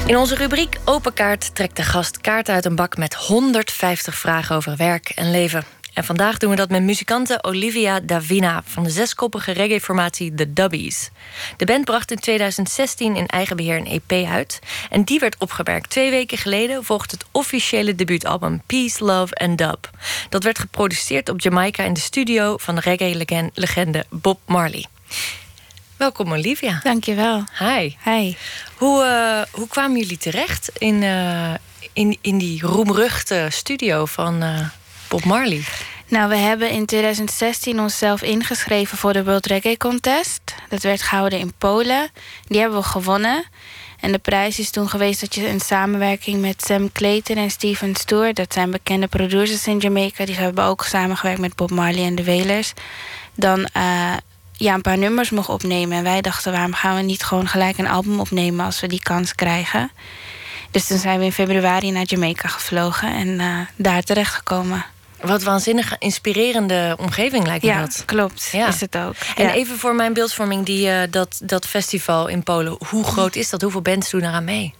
In onze rubriek Open Kaart trekt de gast kaart uit een bak met 150 vragen over werk en leven. En vandaag doen we dat met muzikante Olivia Davina van de 6-koppige reggae-formatie The Dubbies. De band bracht in 2016 in eigen beheer een EP uit. En die werd opgemerkt 2 weken geleden volgt het officiële debuutalbum Peace, Love and Dub. Dat werd geproduceerd op Jamaica in de studio van de reggae-legende Bob Marley. Welkom Olivia. Dankjewel. Hi. Hi. Hoe kwamen jullie terecht in die roemruchte studio van Bob Marley? Nou, we hebben in 2016 onszelf ingeschreven voor de World Reggae Contest. Dat werd gehouden in Polen. Die hebben we gewonnen. En de prijs is toen geweest dat je in samenwerking met Sam Clayton en Steven Stewart... dat zijn bekende producers in Jamaica... die hebben ook samengewerkt met Bob Marley en de Wailers... dan een paar nummers mocht opnemen. En wij dachten, waarom gaan we niet gewoon gelijk een album opnemen... als we die kans krijgen? Dus toen zijn we in februari naar Jamaica gevlogen en daar terechtgekomen. Wat waanzinnig inspirerende omgeving lijkt me dat. Ja, klopt. Ja. Is het ook. En even voor mijn beeldvorming, dat festival in Polen. Hoe groot is dat? Hoeveel bands doen eraan mee?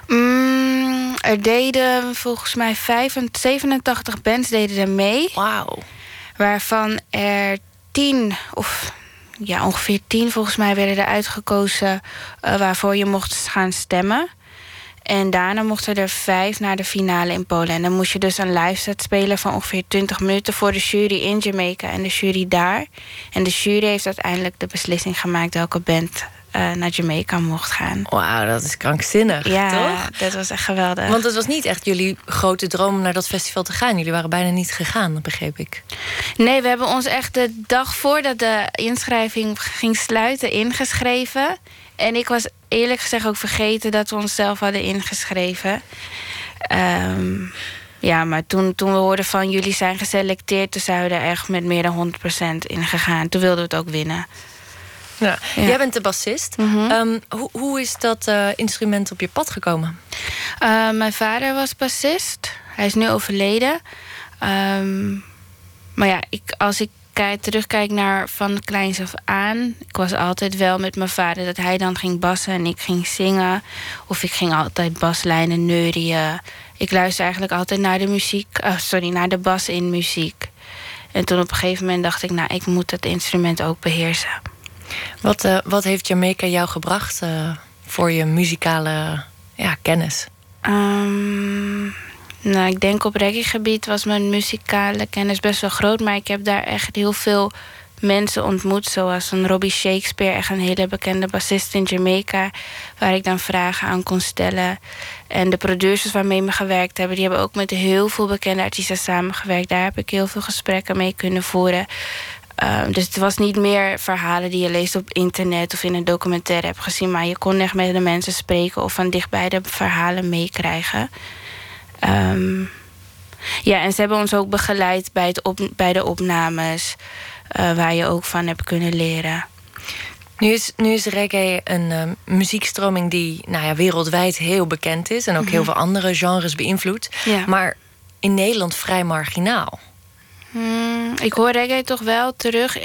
Er deden volgens mij 87 bands deden er mee. Wauw. Waarvan er 10 of... ja, ongeveer 10 volgens mij werden er uitgekozen... waarvoor je mocht gaan stemmen. En daarna mochten er 5 naar de finale in Polen. En dan moest je dus een live set spelen van ongeveer 20 minuten... voor de jury in Jamaica en de jury daar. En de jury heeft uiteindelijk de beslissing gemaakt... welke band naar Jamaica mocht gaan. Wauw, dat is krankzinnig, ja, toch? Dat was echt geweldig. Want het was niet echt jullie grote droom om naar dat festival te gaan. Jullie waren bijna niet gegaan, begreep ik. Nee, we hebben ons echt de dag voordat de inschrijving ging sluiten ingeschreven. En ik was eerlijk gezegd ook vergeten dat we onszelf hadden ingeschreven. Maar toen we hoorden van jullie zijn geselecteerd... toen zijn we er echt met meer dan 100% in gegaan. Toen wilden we het ook winnen. Ja. Jij bent de bassist. Mm-hmm. Hoe is dat instrument op je pad gekomen? Mijn vader was bassist. Hij is nu overleden. Maar ja, als ik terugkijk naar van kleins af aan... ik was altijd wel met mijn vader dat hij dan ging bassen en ik ging zingen. Of ik ging altijd baslijnen neurien. Ik luisterde eigenlijk altijd naar de naar de bas in muziek. En toen op een gegeven moment dacht ik... nou, ik moet het instrument ook beheersen. Wat heeft Jamaica jou gebracht voor je muzikale kennis? Nou, ik denk op reggae-gebied was mijn muzikale kennis best wel groot... maar ik heb daar echt heel veel mensen ontmoet... zoals een Robbie Shakespeare, echt een hele bekende bassist in Jamaica... waar ik dan vragen aan kon stellen. En de producers waarmee we gewerkt hebben... die hebben ook met heel veel bekende artiesten samengewerkt. Daar heb ik heel veel gesprekken mee kunnen voeren... Dus het was niet meer verhalen die je leest op internet... of in een documentaire hebt gezien... maar je kon echt met de mensen spreken... of van dichtbij de verhalen meekrijgen. En ze hebben ons ook begeleid bij de opnames... waar je ook van hebt kunnen leren. Nu is reggae een muziekstroming die wereldwijd heel bekend is... en ook heel veel andere genres beïnvloedt. Ja. Maar in Nederland vrij marginaal. Ik hoor reggae toch wel terug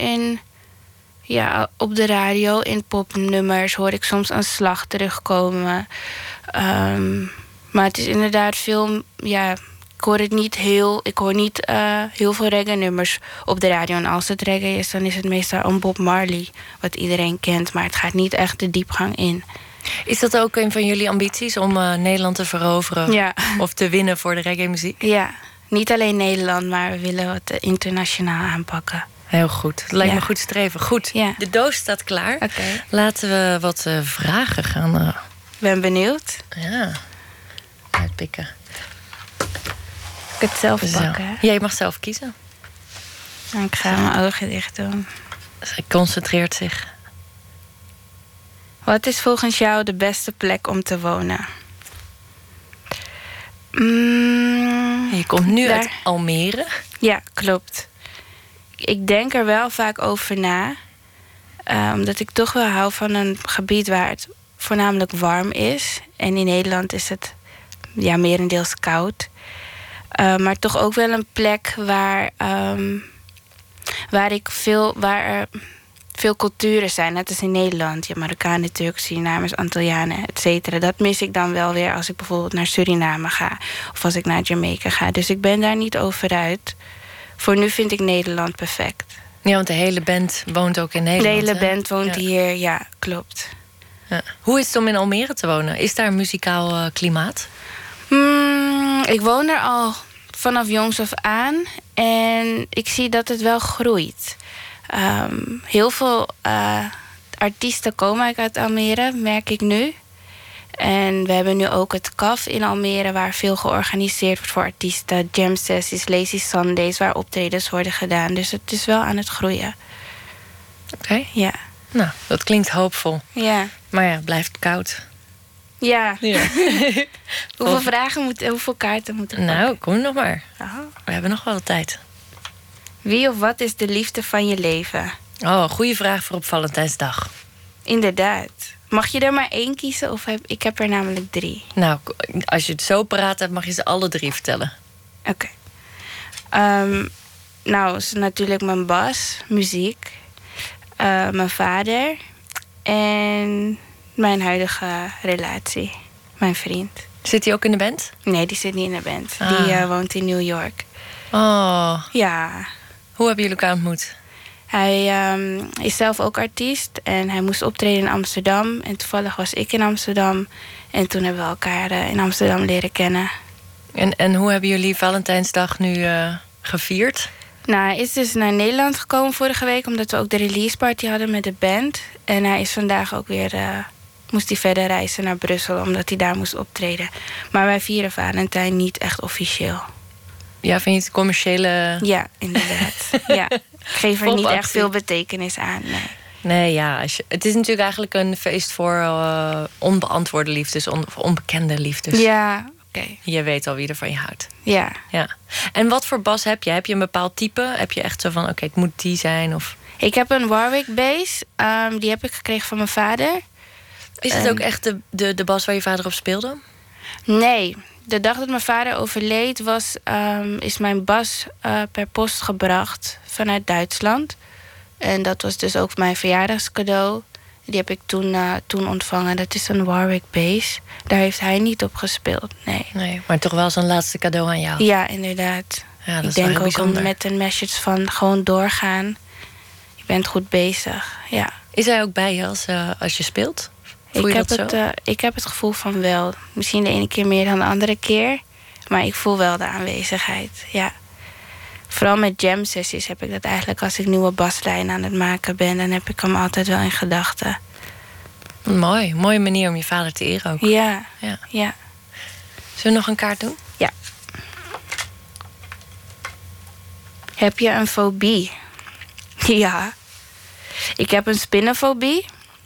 op de radio. In popnummers hoor ik soms een slag terugkomen. Maar het is inderdaad veel... Ja, ik hoor niet heel veel reggae-nummers op de radio. En als het reggae is, dan is het meestal een Bob Marley... wat iedereen kent, maar het gaat niet echt de diepgang in. Is dat ook een van jullie ambities om Nederland te veroveren? Ja. Of te winnen voor de reggae-muziek? Ja. Niet alleen Nederland, maar we willen het internationaal aanpakken. Heel goed. Dat lijkt me goed streven. Goed, de doos staat klaar. Okay. Laten we wat vragen gaan. Ben benieuwd. Ja, uitpikken. Ik het zelf pakken. Hè? Ja, je mag zelf kiezen. Ik ga mijn ogen dicht doen. Zij concentreert zich. Wat is volgens jou de beste plek om te wonen? Je komt nu uit Almere. Ja, klopt. Ik denk er wel vaak over na. Omdat ik toch wel hou van een gebied waar het voornamelijk warm is. En in Nederland is het merendeels koud. Maar toch ook wel een plek waar er veel culturen zijn, net als in Nederland. Je hebt Marokkanen, Turken, Surinamers, Antillianen, et cetera. Dat mis ik dan wel weer als ik bijvoorbeeld naar Suriname ga. Of als ik naar Jamaica ga. Dus ik ben daar niet over uit. Voor nu vind ik Nederland perfect. Ja, want de hele band woont ook in Nederland. De hele band woont hier, ja, klopt. Ja. Hoe is het om in Almere te wonen? Is daar een muzikaal klimaat? Ik woon er al vanaf jongs af aan. En ik zie dat het wel groeit. Heel veel artiesten komen uit Almere, merk ik nu. En we hebben nu ook het CAF in Almere, waar veel georganiseerd wordt voor artiesten. Jam sessies, lazy Sundays, waar optredens worden gedaan. Dus het is wel aan het groeien. Oké. Ja. Nou, dat klinkt hoopvol. Ja. Maar ja, het blijft koud. Ja. Ja. Hoeveel kaarten moeten we Nou, pakken? kom nog maar. Oh. We hebben nog wel wat tijd. Wie of wat is de liefde van je leven? Oh, goede vraag voor op Valentijnsdag. Inderdaad. Mag je er maar 1 kiezen? Ik heb er namelijk 3. Nou, als je het zo paraat hebt, mag je ze alle 3 vertellen. Oké. Nou, is natuurlijk mijn bas, muziek. Mijn vader. En mijn huidige relatie. Mijn vriend. Zit hij ook in de band? Nee, die zit niet in de band. Ah. Die woont in New York. Oh, Ja. hoe hebben jullie elkaar ontmoet? Hij is zelf ook artiest. En hij moest optreden in Amsterdam. En toevallig was ik in Amsterdam. En toen hebben we elkaar in Amsterdam leren kennen. En hoe hebben jullie Valentijnsdag nu gevierd? Nou, hij is dus naar Nederland gekomen vorige week, omdat we ook de release party hadden met de band. En hij is vandaag ook weer, moest hij verder reizen naar Brussel, omdat hij daar moest optreden. Maar wij vieren Valentijn niet echt officieel. Ja, vind je het commerciële... Ja, inderdaad. Ja. Ik geef er niet Popactie. echt veel betekenis aan, nee. Nee, ja. Het is natuurlijk eigenlijk een feest voor onbeantwoorde liefdes, onbekende liefdes. Ja, oké. Je weet al wie er van je houdt. Ja. Ja. En wat voor bas heb je? Heb je een bepaald type? Heb je echt zo van, oké, het moet die zijn? Of... Ik heb een Warwick bass. Die heb ik gekregen van mijn vader. Is het ook echt de bas waar je vader op speelde? Nee. De dag dat mijn vader overleed is mijn bas per post gebracht vanuit Duitsland. En dat was dus ook mijn verjaardagscadeau. Die heb ik toen ontvangen. Dat is een Warwick bass. Daar heeft hij niet op gespeeld, nee. Nee, maar toch wel zo'n laatste cadeau aan jou. Ja, inderdaad. Ja, dat ik is wel denk heel ook bijzonder. met een message van gewoon doorgaan. Je bent goed bezig, ja. Is hij ook bij je als je speelt? Voel je dat zo? Ik heb het gevoel van wel. Misschien de ene keer meer dan de andere keer. Maar ik voel wel de aanwezigheid, ja. Vooral met jam sessies heb ik dat eigenlijk als ik nieuwe baslijnen aan het maken ben. Dan heb ik hem altijd wel in gedachten. Mooi. Mooie manier om je vader te eren ook. Ja, Ja. ja. Zullen we nog een kaart doen? Ja. Heb je een fobie? Ja. Ik heb een spinnenfobie.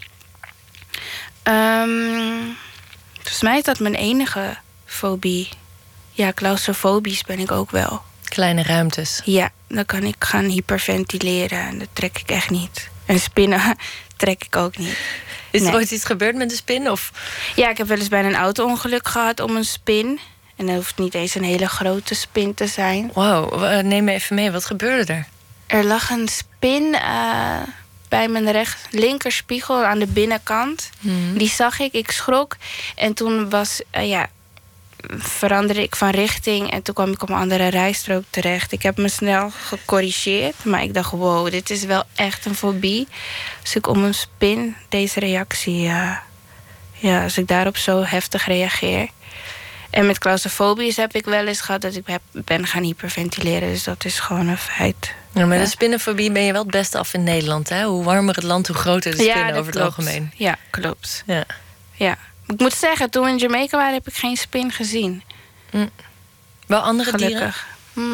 Volgens mij is dat mijn enige fobie. Ja, claustrofobisch ben ik ook wel. Kleine ruimtes. Ja, dan kan ik gaan hyperventileren. En dat trek ik echt niet. En spinnen trek ik ook niet. Is er Nee. ooit iets gebeurd met de spin? Of? Ja, ik heb wel eens bijna een auto-ongeluk gehad om een spin. En dat hoeft niet eens een hele grote spin te zijn. Wow, neem me even mee. Wat gebeurde er? Er lag een spin bij mijn linkerspiegel aan de binnenkant. Die zag ik, ik schrok. En toen veranderde ik van richting. En toen kwam ik op een andere rijstrook terecht. Ik heb me snel gecorrigeerd. Maar ik dacht, wow, dit is wel echt een fobie. Als ik om een spin deze reactie... als ik daarop zo heftig reageer. En met claustrofobisch heb ik wel eens gehad dat ik ben gaan hyperventileren. Dus dat is gewoon een feit. Nou, met de spinnenfobie ben je wel het beste af in Nederland. Hè? Hoe warmer het land, hoe groter de spinnen dat over het klopt. algemeen. Ja, klopt. Ja. Ja. Ik moet zeggen, toen we in Jamaica waren, heb ik geen spin gezien. Wel andere dieren? Gelukkig.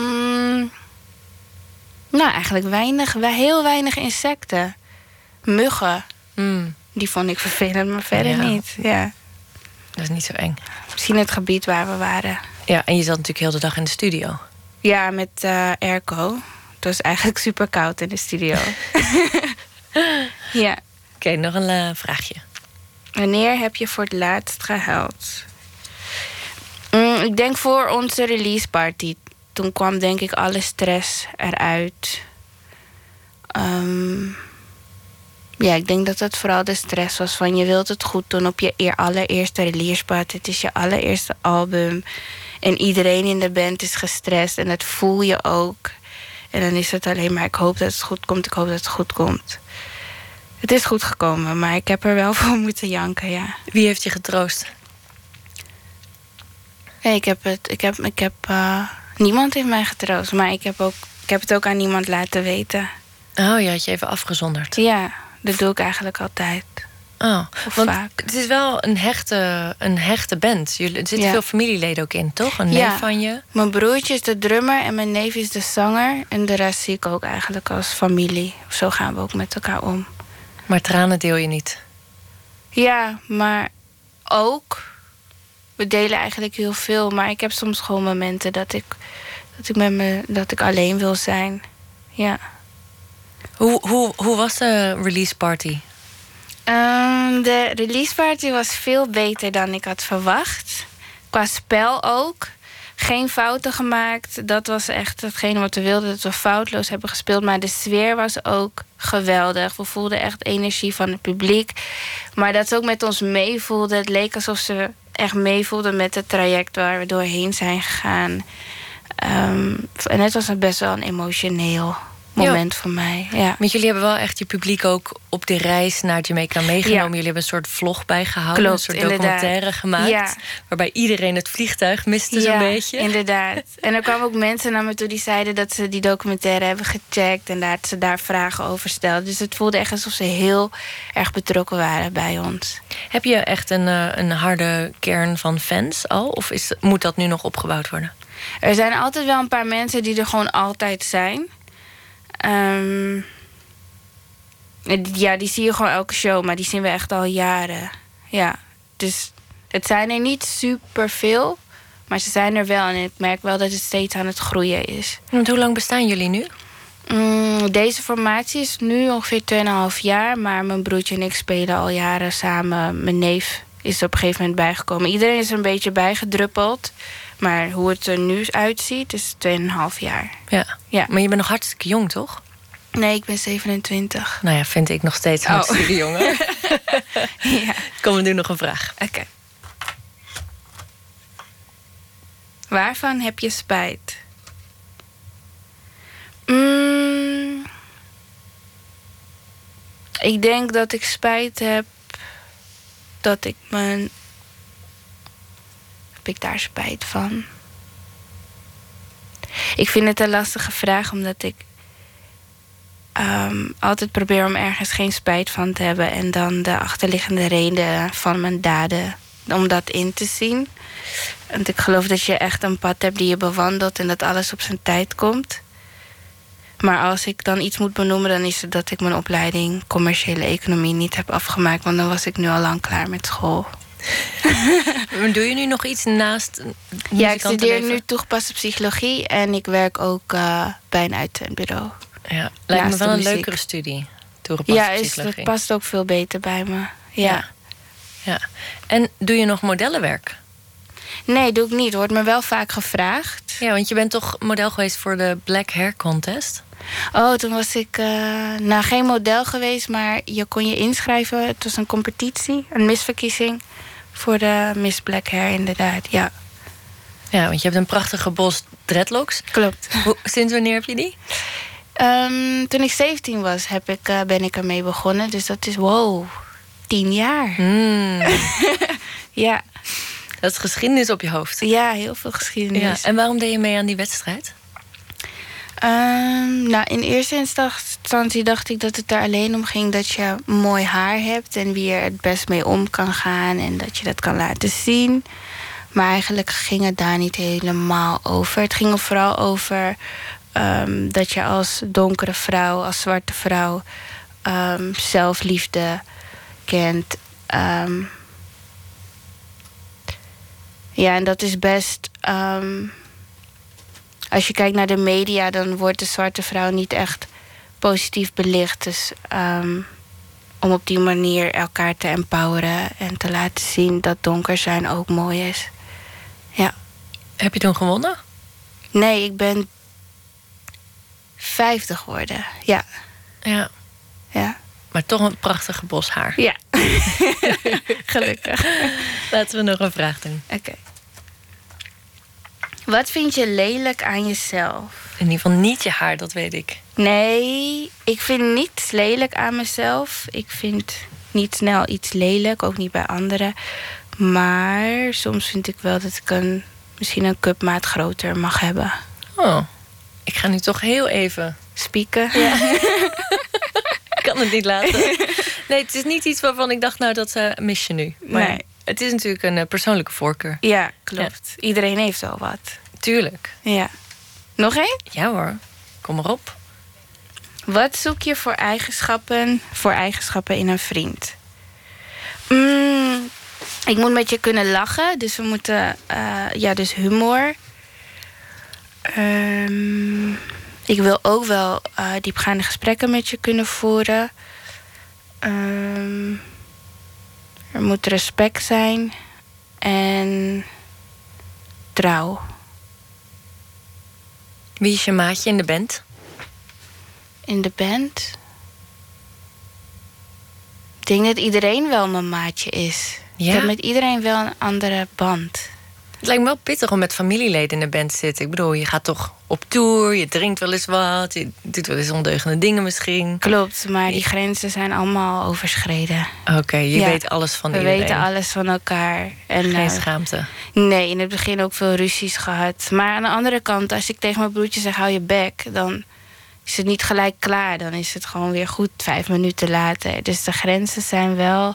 Nou, eigenlijk weinig. Heel weinig insecten. Muggen. Die vond ik vervelend, maar verder Ja. niet. Ja. Dat is niet zo eng. Misschien het gebied waar we waren. Ja, en je zat natuurlijk heel de dag in de studio. Ja, met airco. Het was eigenlijk super koud in de studio. Ja. Oké, nog een vraagje. Wanneer heb je voor het laatst gehuild? Ik denk voor onze release party. Toen kwam denk ik alle stress eruit. Ja, ik denk dat het vooral de stress was van je wilt het goed doen op je allereerste release party. Het is je allereerste album. En iedereen in de band is gestrest en dat voel je ook. En dan is het alleen maar ik hoop dat het goed komt, ik hoop dat het goed komt. Het is goed gekomen, maar ik heb er wel voor moeten janken, ja. Wie heeft je getroost? Nee, niemand heeft mij getroost, maar ik heb het ook aan niemand laten weten. Oh, je had je even afgezonderd. Ja, dat doe ik eigenlijk altijd. Oh, of want vaak. Het is wel een hechte band. Er zitten veel familieleden ook in, toch? Een neef van je. Mijn broertje is de drummer en mijn neef is de zanger. En de rest zie ik ook eigenlijk als familie. Zo gaan we ook met elkaar om. Maar tranen deel je niet? Ja, maar ook. We delen eigenlijk heel veel. Maar ik heb soms gewoon momenten dat ik alleen wil zijn. Ja. Hoe was de release party? De release party was veel beter dan ik had verwacht. Qua spel ook. Geen fouten gemaakt. Dat was echt hetgene wat we wilden. Dat we foutloos hebben gespeeld. Maar de sfeer was ook geweldig. We voelden echt energie van het publiek. Maar dat ze ook met ons meevoelden. Het leek alsof ze echt meevoelden met het traject waar we doorheen zijn gegaan. En het was best wel een emotioneel moment voor mij. Ja. Want jullie hebben wel echt je publiek ook op de reis naar Jamaica meegenomen. Ja. Jullie hebben een soort vlog bijgehouden. Klopt, een soort documentaire gemaakt. Ja. Waarbij iedereen het vliegtuig miste zo'n beetje. Inderdaad. En er kwamen ook mensen naar me toe die zeiden dat ze die documentaire hebben gecheckt. En dat ze daar vragen over stelden. Dus het voelde echt alsof ze heel erg betrokken waren bij ons. Heb je echt een harde kern van fans al? Of moet dat nu nog opgebouwd worden? Er zijn altijd wel een paar mensen die er gewoon altijd zijn. Die zie je gewoon elke show, maar die zien we echt al jaren. Ja, dus het zijn er niet superveel, maar ze zijn er wel. En ik merk wel dat het steeds aan het groeien is. Want hoe lang bestaan jullie nu? Deze formatie is nu ongeveer 2,5 jaar, maar mijn broertje en ik spelen al jaren samen. Mijn neef is op een gegeven moment bijgekomen. Iedereen is er een beetje bijgedruppeld. Maar hoe het er nu uitziet, is 2,5 jaar. Ja, maar je bent nog hartstikke jong, toch? Nee, ik ben 27. Nou ja, vind ik nog steeds hartstikke jong, hoor. Ja. Kom, we doen nog een vraag. Oké. Waarvan heb je spijt? Ik denk dat ik spijt heb dat ik mijn... Heb ik daar spijt van? Ik vind het een lastige vraag, omdat ik altijd probeer om ergens geen spijt van te hebben. En dan de achterliggende reden van mijn daden, om dat in te zien. Want ik geloof dat je echt een pad hebt die je bewandelt en dat alles op zijn tijd komt. Maar als ik dan iets moet benoemen, dan is het dat ik mijn opleiding commerciële economie niet heb afgemaakt. Want dan was ik nu al lang klaar met school. Doe je nu nog iets naast Ja, ik studeer nu toegepaste psychologie en ik werk ook bij een uitzendbureau. Ja, lijkt me wel een leukere studie, toegepaste psychologie. Ja, het past ook veel beter bij me. Ja. En doe je nog modellenwerk? Nee, doe ik niet. Wordt me wel vaak gevraagd. Ja, want je bent toch model geweest voor de Black Hair Contest? Oh, toen was ik geen model geweest, maar je kon je inschrijven. Het was een competitie, een misverkiezing voor de Miss Black Hair, inderdaad, ja. Ja, want je hebt een prachtige bos dreadlocks. Klopt. Sinds wanneer heb je die? Toen ik 17 was, ben ik ermee begonnen. Dus dat is, 10 jaar. Ja. Dat is geschiedenis op je hoofd. Ja, heel veel geschiedenis. Ja. En waarom deed je mee aan die wedstrijd? In eerste instantie dacht ik dat het er alleen om ging dat je mooi haar hebt en wie er het best mee om kan gaan en dat je dat kan laten zien. Maar eigenlijk ging het daar niet helemaal over. Het ging er vooral over dat je als donkere vrouw, als zwarte vrouw, zelfliefde kent. Ja, en dat is best... als je kijkt naar de media, dan wordt de zwarte vrouw niet echt positief belicht. Dus om op die manier elkaar te empoweren en te laten zien dat donker zijn ook mooi is. Ja. Heb je toen gewonnen? Nee, ik ben 50 geworden. Ja. Ja. Ja. Maar toch een prachtige bos haar. Ja, gelukkig. Laten we nog een vraag doen. Oké. Wat vind je lelijk aan jezelf? In ieder geval niet je haar, dat weet ik. Nee, ik vind niets lelijk aan mezelf. Ik vind niet snel iets lelijk, ook niet bij anderen. Maar soms vind ik wel dat ik misschien een cupmaat groter mag hebben. Oh, ik ga nu toch heel even... Spieken. Ja. Ik kan het niet laten. Nee, het is niet iets waarvan ik dacht, nou, dat mis je nu. Maar Nee. het is natuurlijk een persoonlijke voorkeur. Ja, klopt. Ja. Iedereen heeft wel wat. Tuurlijk. Ja. Nog één? Ja hoor, kom maar op. Wat zoek je voor eigenschappen in een vriend? Ik moet met je kunnen lachen, dus we moeten... dus humor. Ik wil ook wel diepgaande gesprekken met je kunnen voeren. Er moet respect zijn. En trouw. Wie is je maatje in de band? In de band? Ik denk dat iedereen wel mijn maatje is. Ja? Ik heb met iedereen wel een andere band. Het lijkt me wel pittig om met familieleden in de band te zitten. Ik bedoel, je gaat toch op tour, je drinkt wel eens wat... je doet wel eens ondeugende dingen misschien. Klopt, maar die grenzen zijn allemaal overschreden. Oké, je weet alles van iedereen. We weten alles van elkaar. En, geen schaamte. Nee, in het begin ook veel ruzies gehad. Maar aan de andere kant, als ik tegen mijn broertje zeg... hou je bek, dan is het niet gelijk klaar. Dan is het gewoon weer goed 5 minuten later. Dus de grenzen zijn wel...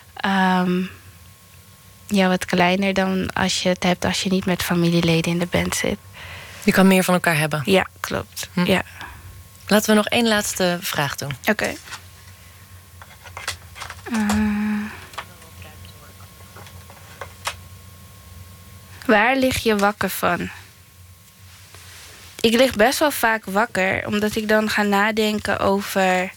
wat kleiner dan als je het hebt als je niet met familieleden in de band zit. Je kan meer van elkaar hebben. Ja, klopt. Ja. Laten we nog 1 laatste vraag doen. Oké. Waar lig je wakker van? Ik lig best wel vaak wakker, omdat ik dan ga nadenken over...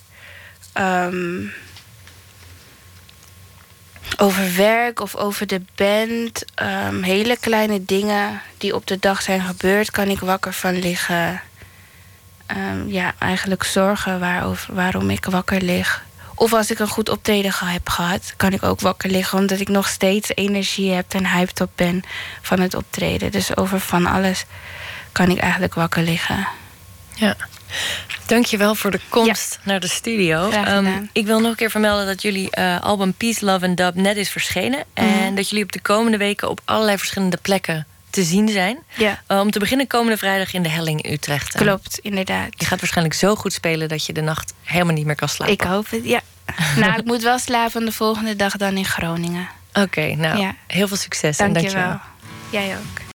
over werk of over de band. Hele kleine dingen die op de dag zijn gebeurd, kan ik wakker van liggen. Eigenlijk zorgen waarom ik wakker lig. Of als ik een goed optreden heb gehad, kan ik ook wakker liggen, omdat ik nog steeds energie heb en hyped op ben van het optreden. Dus over van alles kan ik eigenlijk wakker liggen. Ja. Dankjewel voor de komst naar de studio. Ik wil nog een keer vermelden dat jullie album Peace, Love and Dub net is verschenen. En dat jullie op de komende weken op allerlei verschillende plekken te zien zijn. Ja. Om te beginnen komende vrijdag in de Helling in Utrecht. Klopt, inderdaad. Je gaat waarschijnlijk zo goed spelen dat je de nacht helemaal niet meer kan slapen. Ik hoop het, ja. Nou, ik moet wel slapen de volgende dag dan in Groningen. Oké, nou, heel veel succes. Dankjewel. Jij ook.